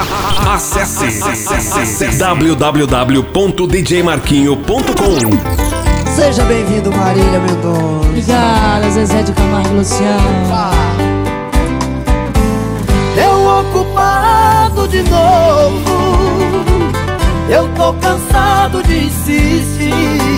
Acesse www.djmarquinho.com. Seja bem-vindo, Marília Mendonça. Obrigada, Zezé de Camargo e Luciano. Eu ocupado de novo, eu tô cansado de insistir.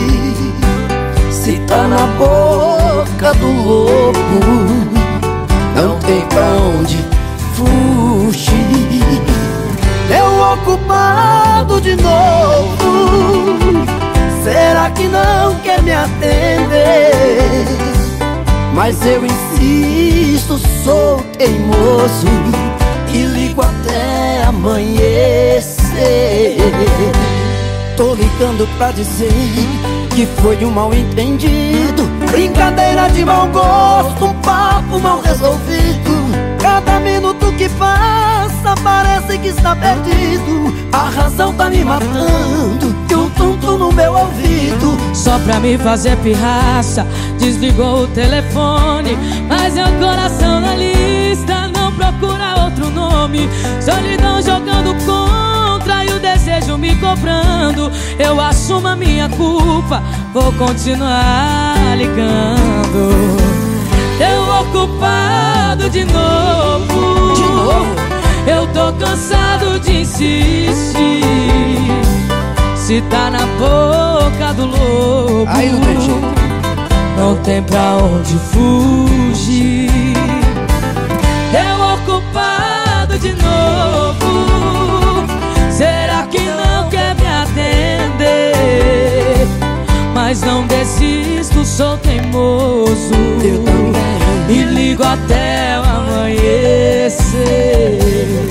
Se tá na boca do lobo, não tem pra onde fugir. Eu ocupado de novo, será que não quer me atender? Mas eu insisto, sou teimoso e ligo até amanhecer. Tô ligando pra dizer que foi um mal entendido, brincadeira de mau gosto, um papo mal resolvido. Cada minuto que passa parece que está perdido. A razão tá me matando e um tonto no meu ouvido. Só pra me fazer pirraça, desligou o telefone. Mas meu coração na lista não procura outro nome. Solidão jogando contra e o desejo me cobrando. Eu assumo a minha culpa, vou continuar ligando. Eu ocupado de novo. De novo? Eu tô cansado de insistir. Se tá na boca do lobo, aí não tem jeito, não tem pra onde fugir. Eu ocupado de novo, será que não quer me atender? Mas não desisto, sou teimoso. eu também. E ligo até o amanhecer.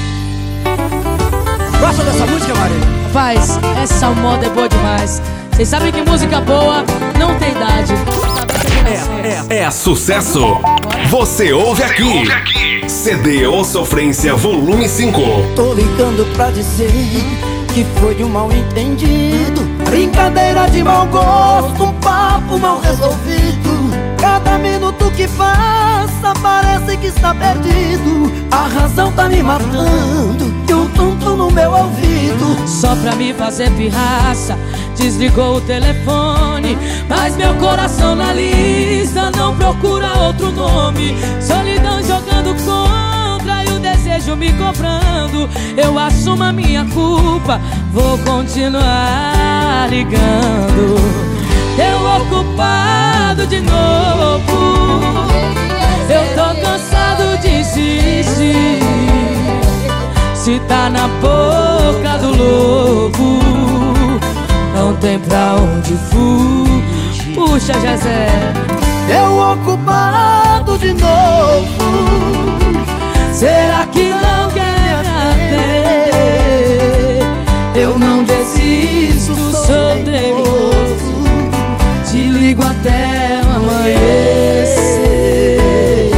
Gosta dessa música, Marília? Rapaz, essa moda é boa demais. Vocês sabem que música boa não tem idade. É sucesso. Você ouve aqui. CD ou Sofrência Volume 5. Tô ligando pra dizer que foi um mal entendido, brincadeira de mau gosto, um papo mal resolvido. Cada minuto que passa parece que está perdido. A razão tá me matando e um tonto no meu ouvido. Só pra me fazer pirraça, desligou o telefone. Mas meu coração na lista não procura outro nome. Solidão jogando contra e o desejo me cobrando. Eu assumo a minha culpa, vou continuar ligando. Eu ocupado de novo, eu tô cansado de insistir. Se tá na boca do lobo, não tem pra onde fugir. Puxa, Jezé. Eu ocupado de novo, será que não quer me atender? Eu não desisto, sou teimoso, te ligo até o amanhecer.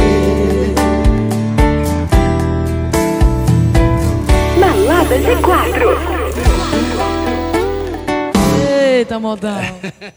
Balada G4. Eita, modão.